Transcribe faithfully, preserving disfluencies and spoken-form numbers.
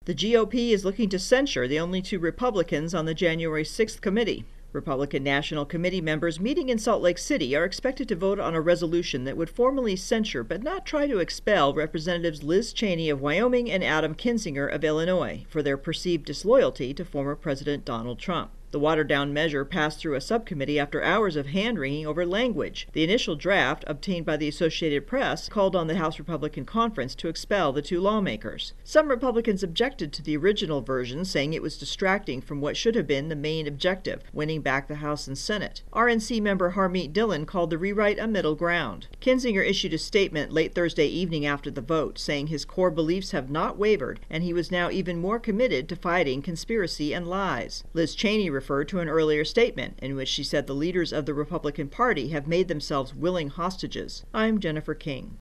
The G O P is looking to censure the only two Republicans on the January sixth committee. Republican National Committee members meeting in Salt Lake City are expected to vote on a resolution that would formally censure but not try to expel Representatives Liz Cheney of Wyoming and Adam Kinzinger of Illinois for their perceived disloyalty to former President Donald Trump. The watered-down measure passed through a subcommittee after hours of hand-wringing over language. The initial draft, obtained by the Associated Press, called on the House Republican Conference to expel the two lawmakers. Some Republicans objected to the original version, saying it was distracting from what should have been the main objective, winning back the House and Senate. R N C member Harmeet Dillon called the rewrite a middle ground. Kinzinger issued a statement late Thursday evening after the vote, saying his core beliefs have not wavered, and he was now even more committed to fighting conspiracy and lies. Liz Cheney referred to an earlier statement in which she said the leaders of the Republican Party have made themselves willing hostages. I'm Jennifer King.